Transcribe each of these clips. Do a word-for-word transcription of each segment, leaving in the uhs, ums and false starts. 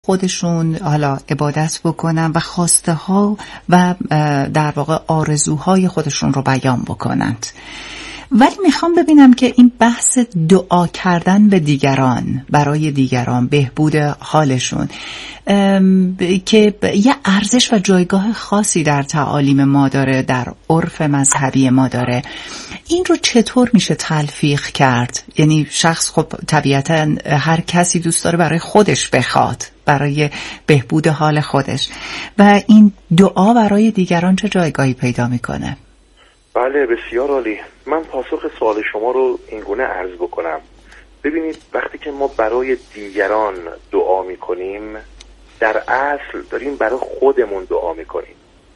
خودشون حالا عبادت بکنن و خواسته ها و در واقع آرزوهای خودشون رو بیان بکنند. ولی میخوام ببینم که این بحث دعا کردن به دیگران، برای دیگران، بهبود حالشون، که یه ارزش و جایگاه خاصی در تعالیم ما داره، در عرف مذهبی ما داره، این رو چطور میشه تلفیق کرد؟ یعنی شخص خب طبیعتا هر کسی دوست داره برای خودش بخواد، برای بهبود حال خودش، و این دعا برای دیگران چه جایگاهی پیدا میکنه؟ بله، بسیار عالی. من پاسخ سوال شما رو اینگونه عرض بکنم. ببینید، وقتی که ما برای دیگران دعا میکنیم، در اصل داریم برای خودمون دعا میکنیم.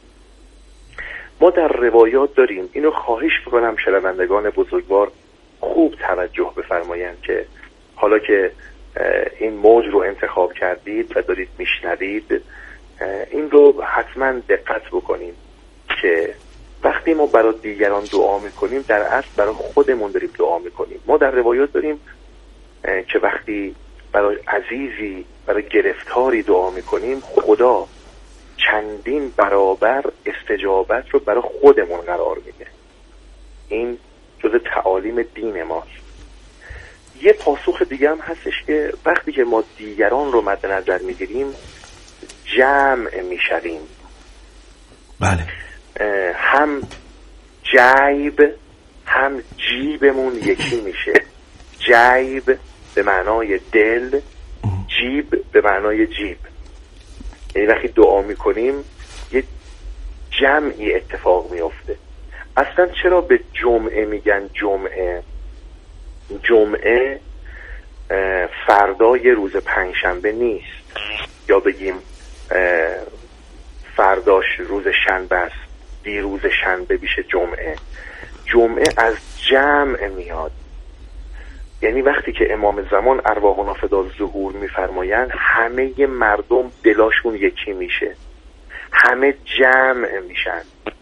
ما در روایات داریم، اینو خواهش بکنم شنوندگان بزرگوار خوب توجه بفرمایند که حالا که این موج رو انتخاب کردید و دارید میشنوید، این رو حتما دقت بکنید که وقتی ما برای دیگران دعا میکنیم، در اصل برای خودمون داریم دعا میکنیم. ما در روایات داریم که وقتی برای عزیزی، برای گرفتاری دعا میکنیم، خدا چندین برابر استجابت رو برای خودمون قرار میده. این جزء تعالیم دین ماست. یه پاسخ دیگه هم هستش که وقتی که ما دیگران رو مد نظر میگیریم، جمع میشویم. بله. هم جیب هم جیبمون یکی میشه. جیب به معنای دل، جیب به معنای جیب. یعنی وقتی دعا میکنیم یه جمعی اتفاق میفته. اصلا چرا به جمعه میگن جمعه؟ جمعه فردای روز پنجشنبه نیست، یا بگیم فرداش روز شنبه است، دیروز شنبه میشه جمعه. جمعه از جمع میاد. یعنی وقتی که امام زمان ارواحنا فدا ظهور میفرمایند، همه مردم دلاشون یکی میشه، همه جمع میشن.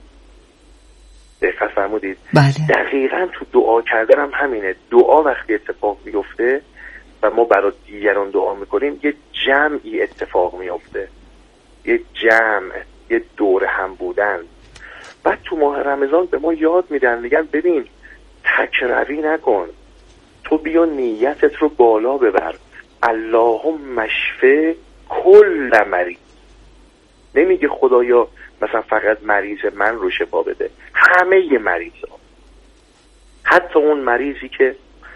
دقت فرمودید؟ بله. دقیقاً تو دعا کردن هم همینه. دعا وقتی اتفاق میفته و ما برای دیگران دعا میکنیم، یه جمعی اتفاق میفته، یه جمع، یه دور هم بودن. بعد تو ماه رمضان به ما یاد میدن، میگن ببین تکروی نکن، تو بیا نیتت رو بالا ببر. اللهم اشف کل مریض. نمیگه خدایا مثلا فقط مریض من رو شفا بده، همه مریض ها. حتی اون مریضی که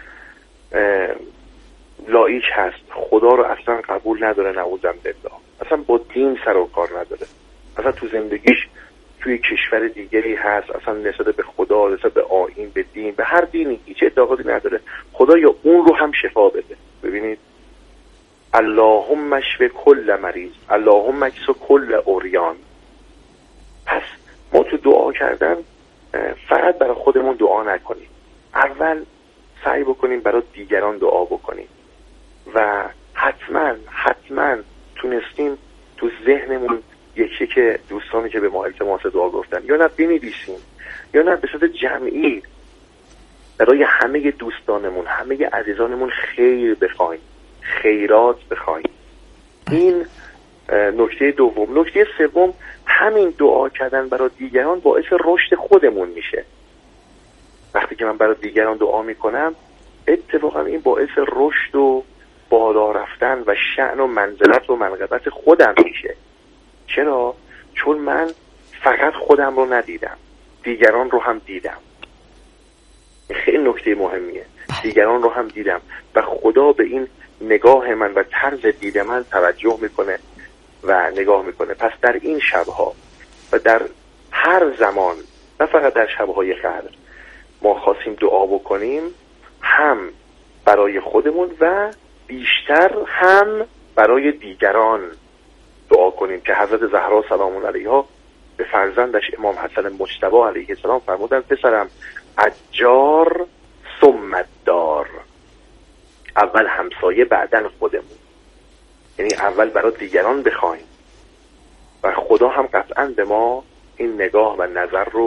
لایک هست، خدا رو اصلا قبول نداره، نعوذ بالله، اصلا با دین سر و کار نداره، اصلا تو زندگیش توی کشور دیگری هست، اصلا نسبت به خدا، نسبت به آیین، به دین، به هر دینی هیچ اعتقادی نداره، خدا یا اون رو هم شفا بده. ببینید، اللهم اشف کل مریض، اللهم اکس کل عریان. پس ما تو دعا کردن فقط برای خودمون دعا نکنیم، اول سعی بکنیم برای دیگران دعا بکنیم و حتما حتما تونستیم تو ذهنمون یکی که دوستانی که به ما التماس دعا گفتن، یا نه بنویسیم یا نه به صورت جمعی برای همه دوستانمون، همه عزیزانمون خیر بخوایم، خیرات بخوایم. این نکته دوم. نکته سوم، همین دعا کردن برای دیگران باعث رشد خودمون میشه. وقتی که من برای دیگران دعا میکنم، اتفاقا این باعث رشد و بالا رفتن و شأن و منزلت و منقبت خودم میشه. چرا؟ چون من فقط خودم رو ندیدم، دیگران رو هم دیدم. خیلی نکته مهمیه. دیگران رو هم دیدم و خدا به این نگاه من و طرز دید من توجه میکنه و نگاه میکنه. پس در این شبها و در هر زمان، نه فقط در شبهای قدر، ما خواستیم دعا بکنیم، هم برای خودمون و بیشتر هم برای دیگران دعا کنیم که حضرت زهرا سلام علیها به فرزندش امام حسن مجتبی علیه السلام فرمودن پسرم اجار ثم الدار، اول همسایه بعدن خودمون. یعنی اول برای دیگران بخوایم و خدا هم قطعا به ما این نگاه و نظر رو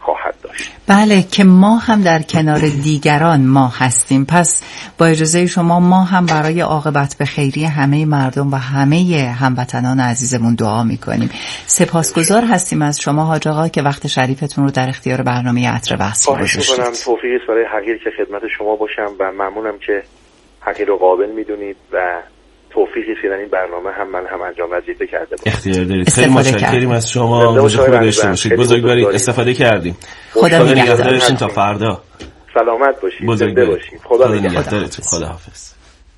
خواهد داشت. بله، که ما هم در کنار دیگران ما هستیم. پس با اجازه شما ما هم برای عاقبت به خیری همه مردم و همه هموطنان عزیزمون دعا میکنیم. سپاسگزار هستیم از شما حاج آقا که وقت شریفتون رو در اختیار برنامه عطر وصل گذاشتید. خواهش میکنم. توفیقی است برای حقیر که خدمت شما باشم و ممنونم که حقیر رو قابل میدونید و توفیقی است که در این برنامه هم من هم انجام وظیفه کرده باشم. اختیار دارید. خیلی متشکریم از شما. روز خوبی داشته باشید. بزرگواری استفاده کردیم. خدا نگهدارتون تا فردا. سلامت باشید. زنده باشید. خدا نگهدارتون. خدا حافظ.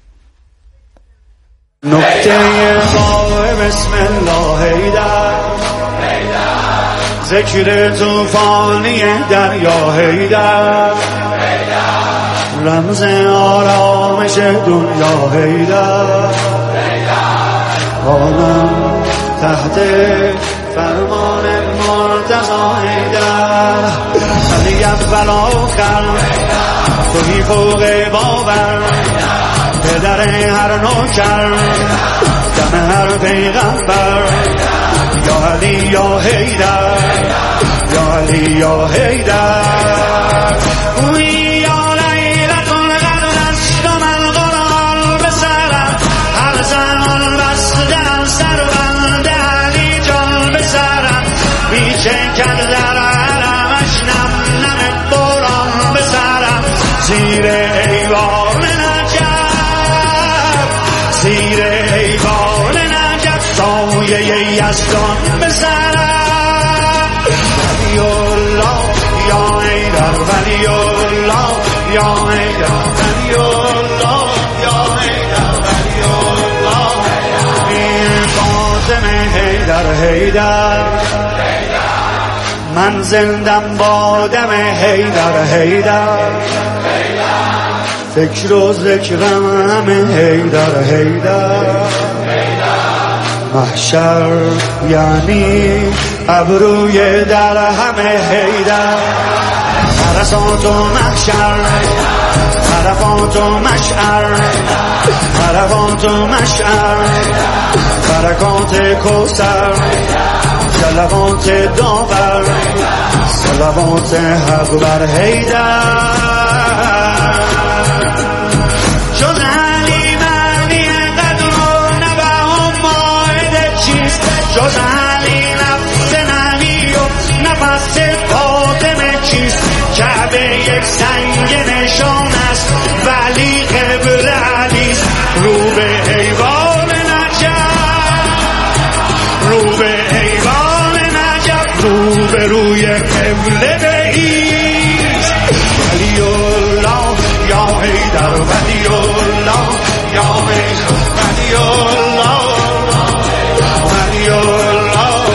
نکته ما بسم الله هیدر ذکر توفانی دریا هیدر رمز آرامش دنیا هیدر آنم تحت فرمان مرتضی هیدر علی اول آخر توی فوق باور پدر هر نوکر دم هر پیغمبر یا علی یا هیدر یا علی یا هیدر وی یا لیلتون قدر است و من قرآن بسرم هر زمان بستن سر بند علی جان بسرم میچکد در علمش نم نم باران بسرم زیر ایوان زیر ایوان نجف سایه یزدان بسرم ولی الله یا ایدر ولی الله یا ایدر ولی الله یا ایدر ولی الله این فاطمه هیدر هیدر من زندم با دم هیدر هیدر فکر و ذکرم همه هیدر هیدر محشر یعنی ابروی در همه هیدر عرصات و محشر عرفات و مشعر عرفات و مشعر برکات کوثر صلوات داور صلوات حق بر هیدر جز علی معنی قدر و نبه و ماهده چیست جز علی نفس نبی و نفس فاطمه چیست کعبه یک سنگ نشان است ولی قبل علیست رو به ایوان نجف رو به ایوان نجف رو به روی قبله به ایست ولی الله یا هیدر ولی الله یا هیدر ولی الله ولی الله.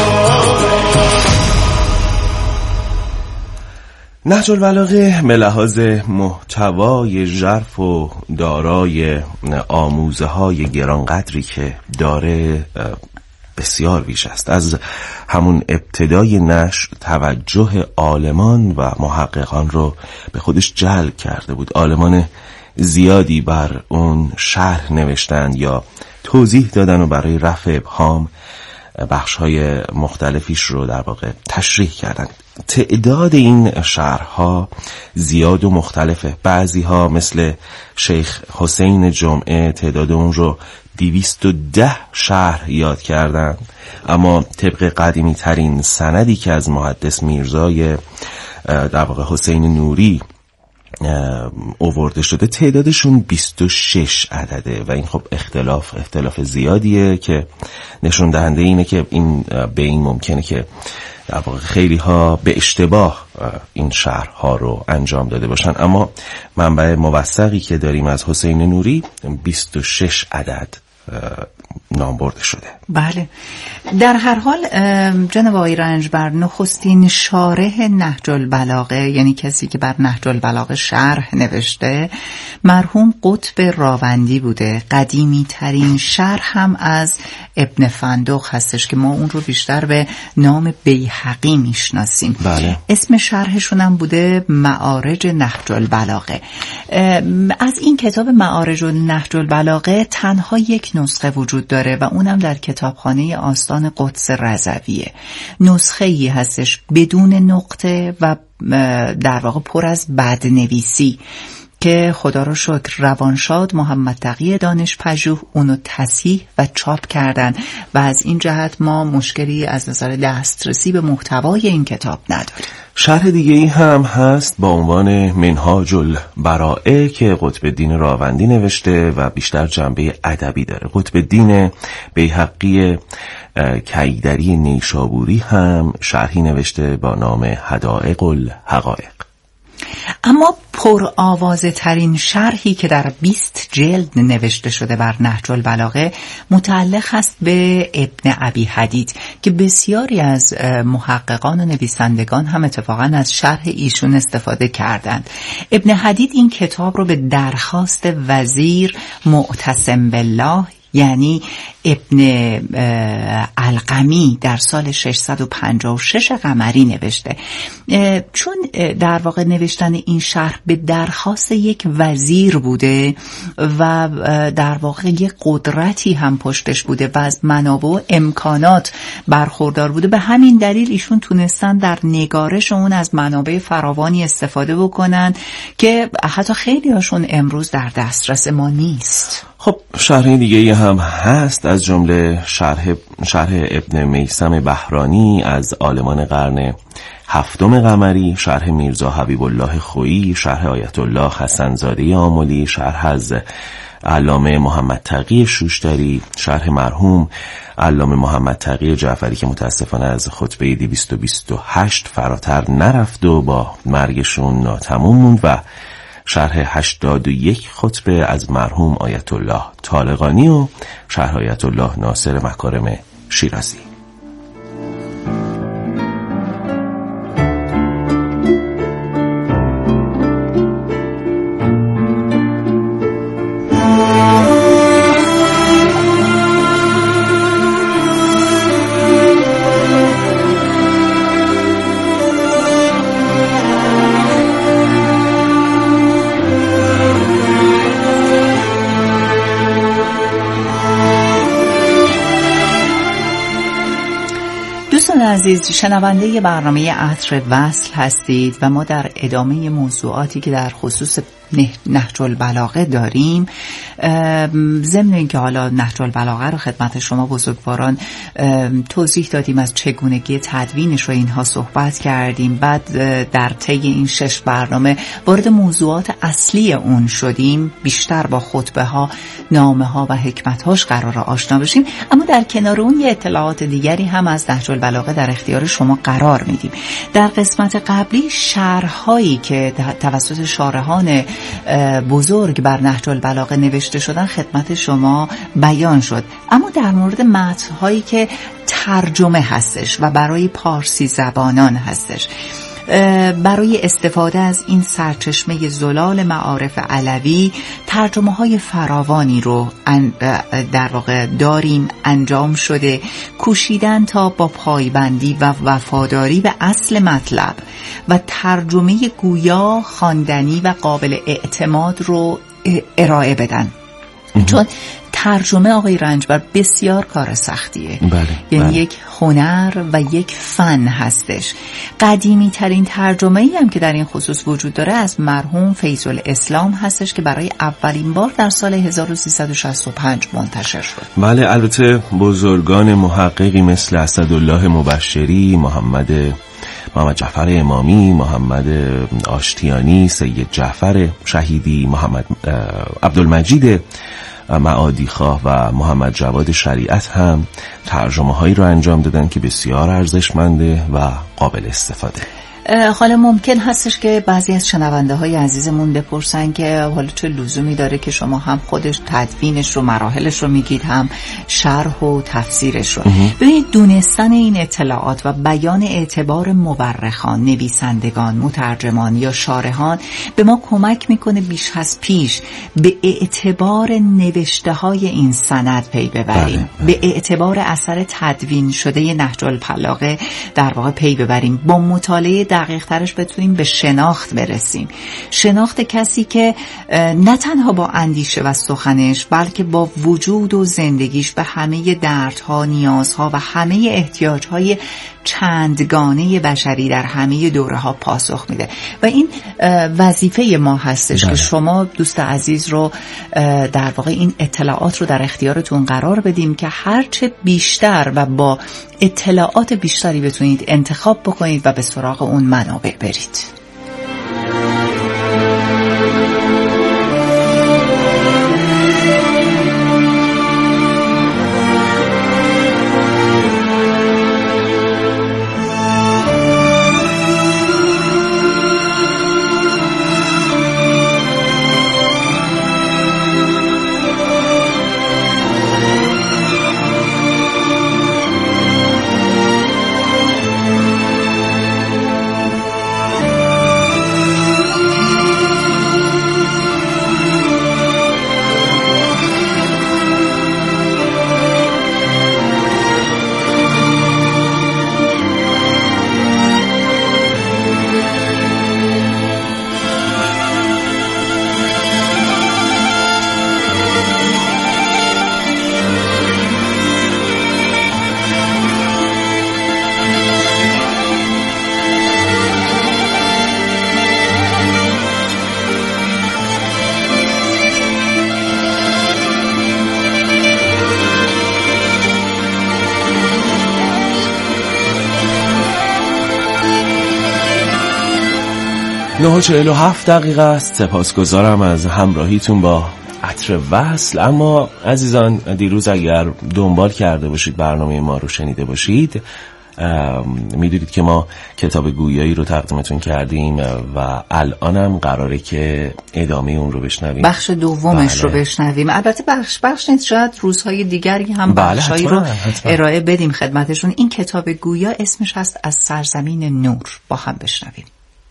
نهج البلاغه به لحاظ محتوای ژرف و دارای آموزه های گرانقدری که داره بسیار بیش است. از همون ابتدای نشر توجه عالمان و محققان رو به خودش جلب کرده بود. عالمان زیادی بر اون شرح نوشتن یا توضیح دادن و برای رفع ابهام بخش‌های مختلفیش رو در واقع تشریح کردن. تعداد این شرح‌ها زیاد و مختلفه. بعضی‌ها مثل شیخ حسین جمعه تعداد اون رو دویست و ده شرح یاد کردن، اما طبق قدیمی ترین سندی که از محدث میرزای در واقع حسین نوری آورده شده تعدادشون بیست و شش عدده و این خب اختلاف اختلاف زیادیه که نشون دهنده اینه که این به این ممکنه که در واقع خیلی ها به اشتباه این شرح ها رو انجام داده باشن، اما منبع موثقی که داریم از حسین نوری بیست و شش عدد نام برده شده. بله، در هر حال جناب آقای رنجبر نخستین شارح نهج البلاغه، یعنی کسی که بر نهج البلاغه شرح نوشته، مرحوم قطب راوندی بوده. قدیمی ترین شرح هم از ابن فندق هستش که ما اون رو بیشتر به نام بیهقی میشناسیم. بله. اسم شرحشون هم بوده معارج نهج البلاغه. از این کتاب معارج نهج البلاغه تنها یک نسخه وجود داره و اونم در کتابخانه آستان قدس رضویه. نسخه ای هستش بدون نقطه و در واقع پر از بدنویسی که خدا رو شکر روانشاد محمد تقی دانشپژوه اونو تصحیح و چاپ کردن و از این جهت ما مشکلی از نظر دسترسی به محتوای این کتاب نداریم. شرح دیگه ای هم هست با عنوان منهاج البراءه که قطب الدین راوندی نوشته و بیشتر جنبه ادبی داره. قطب الدین بیهقی کیدری نیشابوری هم شرحی نوشته با نام حدائق الحقائق. اما پر آوازه ترین شرحی که در بیست جلد نوشته شده بر نهج البلاغه متعلق است به ابن ابی حدید که بسیاری از محققان و نویسندگان هم اتفاقا از شرح ایشون استفاده کردند. ابن حدید این کتاب رو به درخواست وزیر معتصم بالله یعنی ابن القمی در سال ششصد و پنجاه و شش قمری نوشته. چون در واقع نوشتن این شرح به درخواست یک وزیر بوده و در واقع یک قدرتی هم پشتش بوده و از منابع و امکانات برخوردار بوده، به همین دلیل ایشون تونستن در نگارش اون از منابع فراوانی استفاده بکنن که حتی خیلی هاشون امروز در دسترس ما نیست. خب شرح دیگه هم هست، از جمله شرح شرح ابن میثم بهرانی از عالمان قرن هفتم قمری، شرح میرزا حبیب الله خویی، شرح آیت الله حسن زاده آملی، شرح از علامه محمد تقی شوشتری، شرح مرحوم علامه محمد تقی جعفری که متاسفانه از خطبه دویست و بیست و هشت فراتر نرفت و با مرگشون ناتموم موند، و شرح هشتاد و یک خطبه از مرحوم آیت الله طالقانی و شرح آیت الله ناصر مکارم شیرازی. عزیز شنونده برنامه عطر وصل هستید و ما در ادامه موضوعاتی که در خصوص نهج البلاغه داریم، ضمن اینکه حالا نهج البلاغه رو خدمت شما بزرگواران توضیح دادیم، از چگونگی تدوینش رو اینها صحبت کردیم، بعد در طی این شش برنامه وارد موضوعات اصلی اون شدیم، بیشتر با خطبه ها، نامه ها و حکمت هاش قرار آشنا بشیم. اما در کنار اون یه اطلاعات دیگری هم از نهج البلاغه در اختیار شما قرار میدیم. در قسمت قبلی شرح هایی که توسط شارحان بزرگ بر نهج البلاغه نوشته شدن خدمت شما بیان شد، اما در مورد متن هایی که ترجمه هستش و برای پارسی زبانان هستش، برای استفاده از این سرچشمه زلال معارف علوی ترجمه های فراوانی رو در واقع داریم، انجام شده، کوشیدن تا با پایبندی و وفاداری به اصل مطلب و ترجمه گویا، خواندنی و قابل اعتماد رو ارائه بدن. چون ترجمه آقای رنجبر بسیار کار سختیه. بله، یعنی بله. یک هنر و یک فن هستش. قدیمی ترین ترجمه ای هم که در این خصوص وجود داره از مرحوم فیض الاسلام هستش که برای اولین بار در سال هزار و سیصد و شصت و پنج منتشر شد. بله، البته بزرگان محققی مثل اسدالله مبشری، محمد محمد جعفر امامی، محمد آشتیانی، سید جعفر شهیدی، محمد عبدالمجید معادی خواه و محمد جواد شریعت هم ترجمه هایی رو انجام دادن که بسیار ارزشمنده و قابل استفاده. حالا ممکن هستش که بعضی از شنونده های عزیزمون بپرسن که حالا چه لزومی داره که شما هم خودش تدوینش رو مراحلش رو میگید هم شرح و تفسیرش رو. ببینید دونستن این اطلاعات و بیان اعتبار مورخان، نویسندگان، مترجمان یا شارحان به ما کمک میکنه بیش از پیش به اعتبار نوشته های این سند پی ببریم، بله، بله. به اعتبار اثر تدوین شده نهج البلاغه در واقع پی ببریم، با مطالعه دقیق ترش بتونیم به شناخت برسیم. شناخت کسی که نه تنها با اندیشه و سخنش بلکه با وجود و زندگیش به همه دردها، نیازها و همه احتیاجهای چندگانه بشری در همه دوره‌ها پاسخ میده و این وظیفه ما هستش که شما دوست عزیز رو در واقع این اطلاعات رو در اختیارتون قرار بدیم که هرچه بیشتر و با اطلاعات بیشتری بتونید انتخاب بکنید و به سراغ اون منابع برید. نه و چهل و هفت دقیقه است. سپاسگزارم از همراهیتون با عطر وصل. اما عزیزان دیروز اگر دنبال کرده باشید برنامه ما رو شنیده باشید میدونید که ما کتاب گویایی رو تقدیمتون کردیم و الانم قراره که ادامه اون رو بشنویم، بخش دومش بله. رو بشنویم. البته بخش بخش نیست، شاید روزهای دیگری هم بله بخشایی رو حتما. ارائه بدیم خدمتشون. این کتاب گویا اسمش هست از سرزمین نور. با هم بشنویم.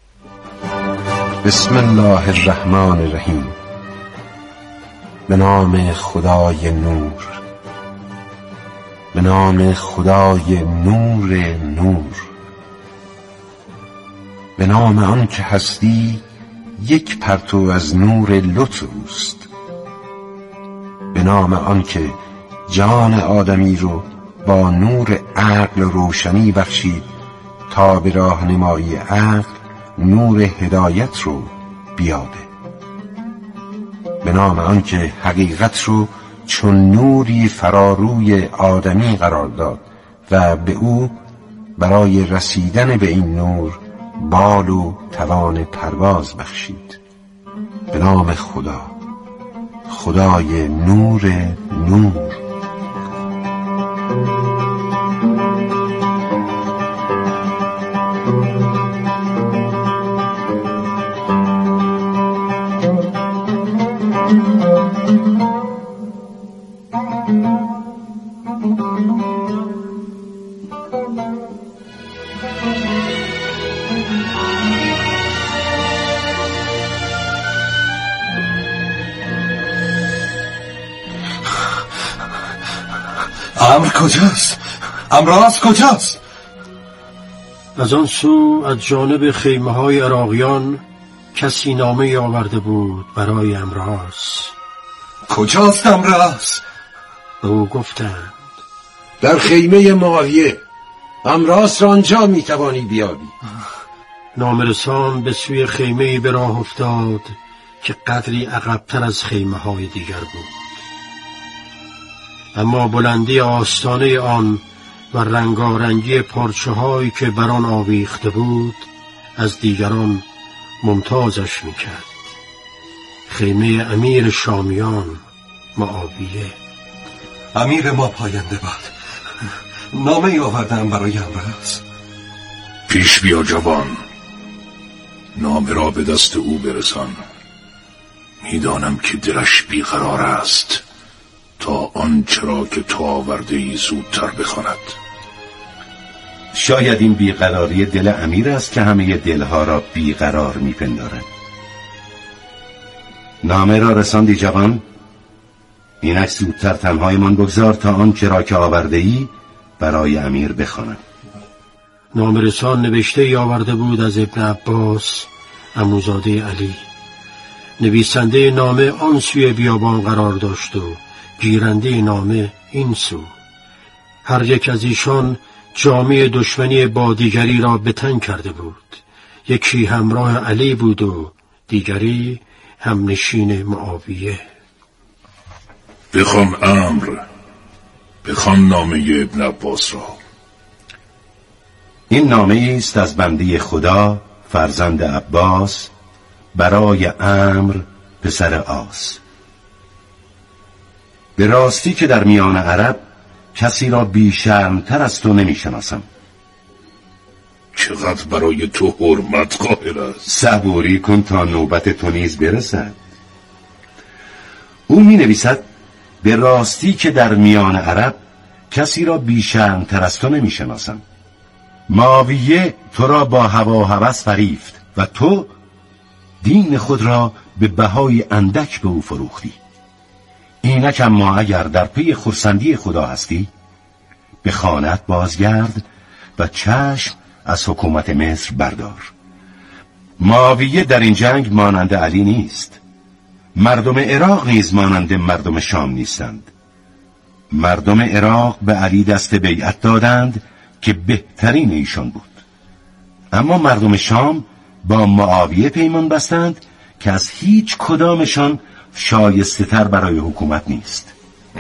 بسم الله الرحمن الرحیم. به نام خدای نور، به نام خدای نور نور، به نام آن که هستی یک پرتو از نور لطفست، به نام آن که جان آدمی رو با نور عقل روشنی بخشید تا به راهنمایی عقل نور هدایت رو بیابه، به نام آن که حقیقت رو چون نوری فراروی آدمی قرار داد و به او برای رسیدن به این نور بال و توان پرواز بخشید. به نام خدا، خدای نور نور. امر کجاست؟ امراض کجاست؟ از آن سو از جانب خیمه های عراقیان کسی نامه آورده بود برای امراض. کجاست امراض؟ به او گفتند در خیمه معاویه. امراض را آنجا میتوانی بیابی. نامرسان به سوی خیمه به راه افتاد که قدری عقب‌تر از خیمه های دیگر بود، اما بلندی آستانه آن و رنگارنگی پارچه هایی که بر آن آویخته بود از دیگران ممتازش میکرد. خیمه امیر شامیان معاویه. امیر ما پاینده باد. نامه آوردم برای امراض. پیش بیا جوان، نامه را به دست او برسان. میدانم که دلش بیقرار است تا آنچه را که تو آورده ای زودتر بخواند. شاید این بیقراری دل امیر است که همه دلها را بیقرار میپندارد. نامه را رساندی جوان؟ اینک زودتر تنهایمان بگذار تا آنچه را که آورده ای برای امیر بخوانم. نامه رسان نوشته ای آورده بود از ابن عباس عموزاده علی. نویسنده نامه آن سوی بیابان قرار داشت و گیرنده نامه این سو. هر یک از ایشان جامعه دشمنی با دیگری را به تن کرده بود. یکی همراه علی بود و دیگری همنشین معاویه. بخوان امر، بخوان نامه ابن عباس را. این نامه است از بنده خدا فرزند عباس برای امر پسر آس. به راستی که در میان عرب کسی را بیشرمتر از تو نمی شناسم. چقدر برای تو حرمت قائل است. صبوری کن تا نوبت تو نیز برسد. او می نویسد به راستی که در میان عرب کسی را بیشرمتر از تو نمی شناسم. معاویه تو را با هوا و هوس فریفت و تو دین خود را به بهای اندک به او فروختی. اینک اما اگر در پی خرسندی خدا هستی به خانه‌ات بازگرد و چشم از حکومت مصر بردار. معاویه در این جنگ مانند علی نیست. مردم عراق نیز مانند مردم شام نیستند. مردم عراق به علی دست بیعت دادند که بهترین ایشان بود، اما مردم شام با معاویه پیمان بستند که از هیچ کدامشان شایسته تر برای حکومت نیست.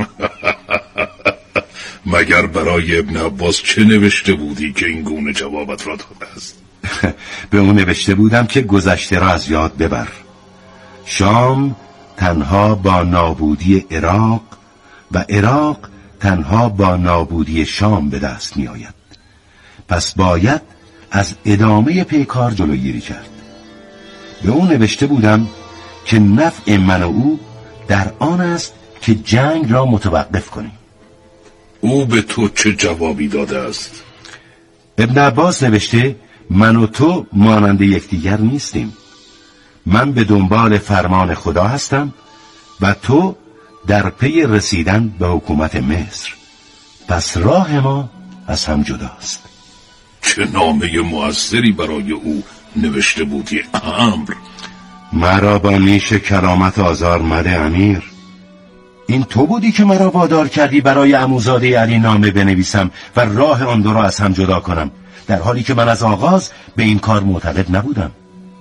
مگر برای ابن عباس چه نوشته بودی که این گونه جوابت را داده است؟ به اون نوشته بودم که گذشته را از یاد ببر. شام تنها با نابودی عراق و عراق تنها با نابودی شام به دست می آید. پس باید از ادامه پیکار جلوگیری کرد. به اون نوشته بودم که نفع من و او در آن است که جنگ را متوقف کنیم. او به تو چه جوابی داده است؟ ابن عباس نوشته من و تو مانند یکدیگر نیستیم. من به دنبال فرمان خدا هستم و تو در پی رسیدن به حکومت مصر. پس راه ما از هم جداست. چه نامه مؤثری برای او نوشته بودی امر. مرا با نیش کرامت آزار مده امیر. این تو بودی که مرا وادار کردی برای عموزاده علی نامه بنویسم و راه آن دو را از هم جدا کنم، در حالی که من از آغاز به این کار معتقد نبودم.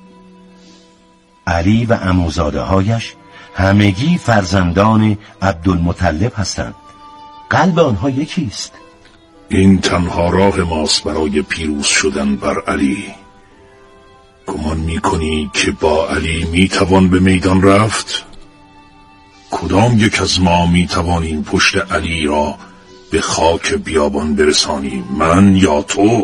علی و عموزاده هایش همگی فرزندان عبدالمطلب هستند. قلب آنها یکیست. این تنها راه ماست برای پیروز شدن بر علی. گمان می‌کنی که با علی میتوان به میدان رفت؟ کدام یک از ما میتوانیم پشت علی را به خاک بیابان برسانیم، من یا تو؟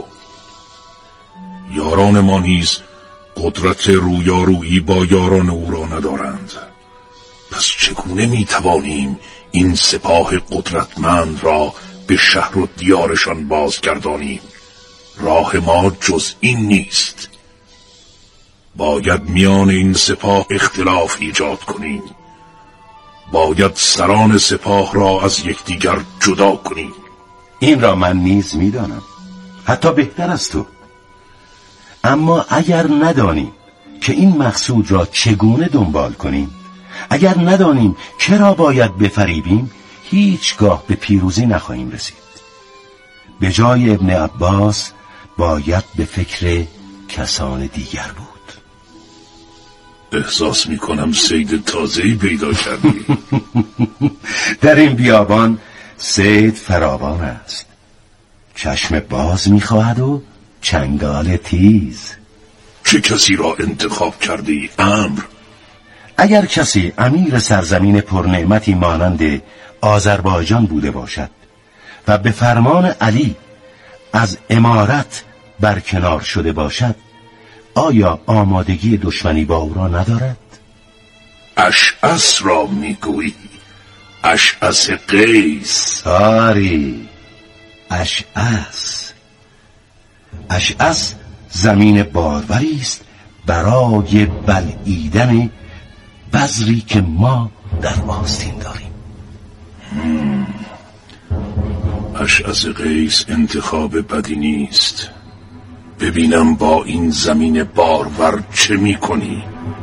یاران ما نیز قدرت رویارویی با یاران او را ندارند. پس چگونه میتوانیم این سپاه قدرتمند را به شهر و دیارشان بازگردانیم؟ راه ما جز این نیست. باید میان این سپاه اختلاف ایجاد کنیم. باید سران سپاه را از یکدیگر جدا کنیم. این را من نیز میدانم، حتی بهتر از تو. اما اگر ندانیم که این مقصود را چگونه دنبال کنیم، اگر ندانیم چرا باید بفریبیم، هیچگاه به پیروزی نخواهیم رسید. به جای ابن عباس باید به فکر کسان دیگر بود. احساس میکنم صید تازه‌ای پیدا کردی. در این بیابان صید فراوان است. چشم باز میخواهد و چنگال تیز. چه کسی را انتخاب کرده ای امر؟ اگر کسی امیر سرزمین پرنعمتی مانند آذربایجان بوده باشد و به فرمان علی از امارت برکنار شده باشد، آیا آمادگی دشمنی با او را ندارد؟ اشعث را میگویی؟ اشعث قیس؟ آری، اشعث. اشعث زمین باروری است برای بلعیدن بذری که ما در آستین داریم. اشعث قیس انتخاب بدی نیست. ببینم با این زمین بارور چه میکنی؟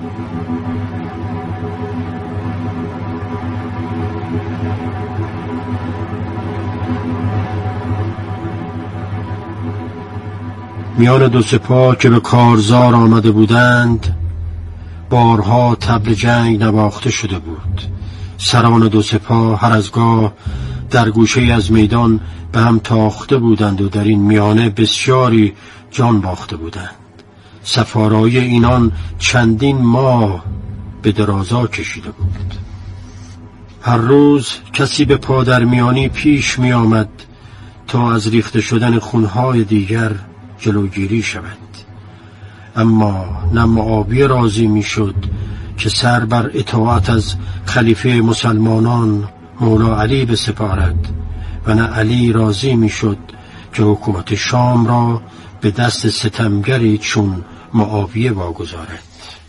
میان دو سپاه که به کارزار آمده بودند بارها طبل جنگ نواخته شده بود. سران دو سپاه هر از گاه در گوشه از میدان به هم تاخته بودند و در این میانه بسیاری جان باخته بودند. سفارای اینان چندین ماه به درازا کشیده بود. هر روز کسی به پادرمیانی پیش می آمد تا از ریخته شدن خونهای دیگر جلوگیری شود. اما نه معاویه راضی می شد که سر بر اطاعت از خلیفه مسلمانان مولا علی بسپارد و نه علی راضی می شد که حکومت شام را به دست ستمگری چون معاویه واگذارد.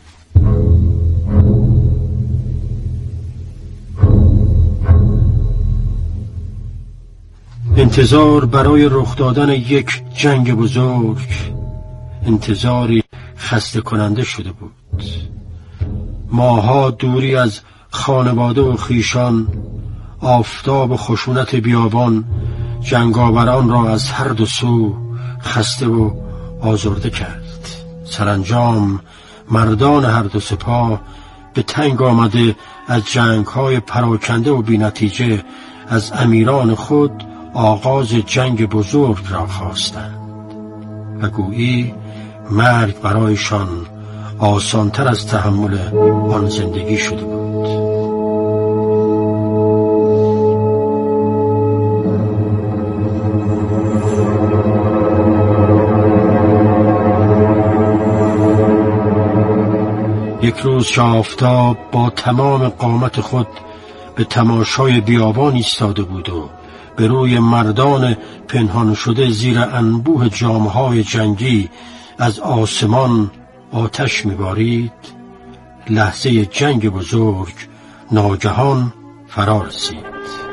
انتظار برای رخ دادن یک جنگ بزرگ انتظاری خسته کننده شده بود. ماها دوری از خانواده و خیشان، آفتاب و خشونت بیابان جنگاوران را از هر دو سو خسته و آزرده کرد. سرانجام مردان هر دو سپاه به تنگ آمده از جنگ‌های پراکنده و بی‌نتیجه از امیران خود آغاز جنگ بزرگ را خواستند و گویی مرگ برایشان آسانتر از تحمل آن زندگی شده بود. یک روز که آفتاب با تمام قامت خود به تماشای بیابان ایستاده بود و به روی مردان پنهان شده زیر انبوه جامهای جنگی از آسمان آتش می‌بارید، لحظه جنگ بزرگ ناگهان فرا رسید.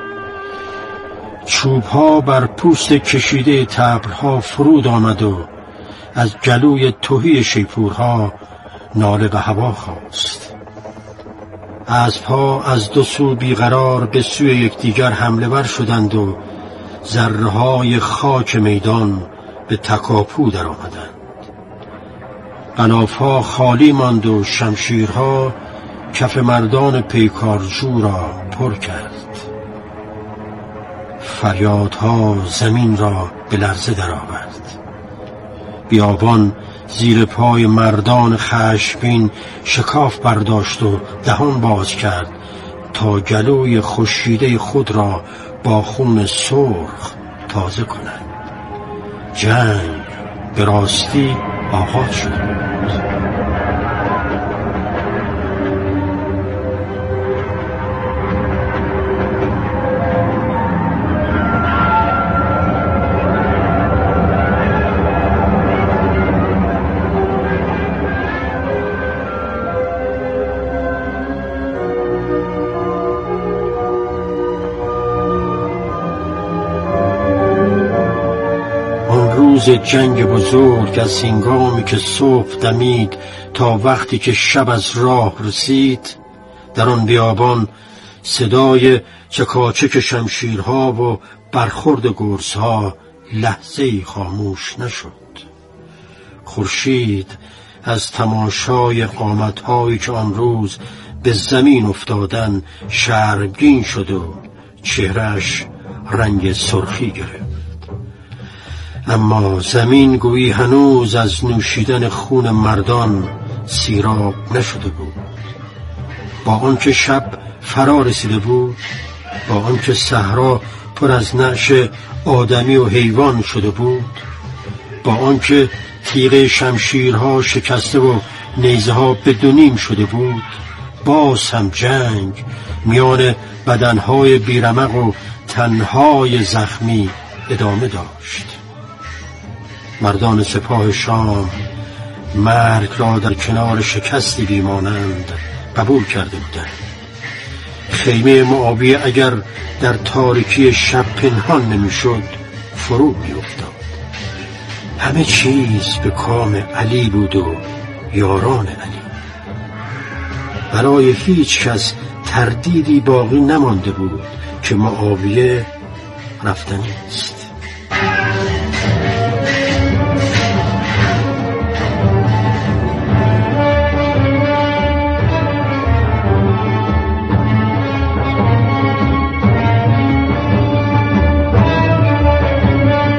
چوبها بر پوست کشیده تبرها فرود آمد و از گلوی تهی شیپورها ناله به هوا خاست. اسب‌ها از دو سو بیقرار به سوی یکدیگر حمله ور شدند و ذره‌های خاک میدان به تکاپو در آمدند. قناف‌ها خالی ماند و شمشیرها کف مردان پیکارجو را پر کرد. فریادها زمین را به لرزه درآورد. بیابان زیر پای مردان خشمگین شکاف برداشت و دهان باز کرد تا گلوی خشکیده خود را با خون سرخ تازه کند. جنگ به راستی آغاز شده بود. روز جنگ بزرگ از هنگامی که صبح دمید تا وقتی که شب از راه رسید، در آن بیابان صدای چکاچک شمشیرها و برخورد گرزها لحظه‌ای خاموش نشد. خورشید از تماشای قامت‌هایی که آن روز به زمین افتادن شرمگین شد و چهرهش رنگ سرخی گرفت. اما زمین گویی هنوز از نوشیدن خون مردان سیراب نشده بود. با آنکه شب فرا رسیده بود، با آنکه صحرا پر از نعش آدمی و حیوان شده بود، با آنکه تیغ شمشیرها شکسته و نیزه ها به دو نیم شده بود، باز هم جنگ میان بدنهای بیرمق و تنهای زخمی ادامه داشت. مردان سپاه شام مرگ را در کنار شکستی بیمانند قبول کرده بودند. خیمه معاویه اگر در تاریکی شب پنهان نمیشد فرو میافتاد. همه چیز به کام علی بود و یاران علی. برای هیچ کس تردیدی باقی نمانده بود که معاویه رفتنی است.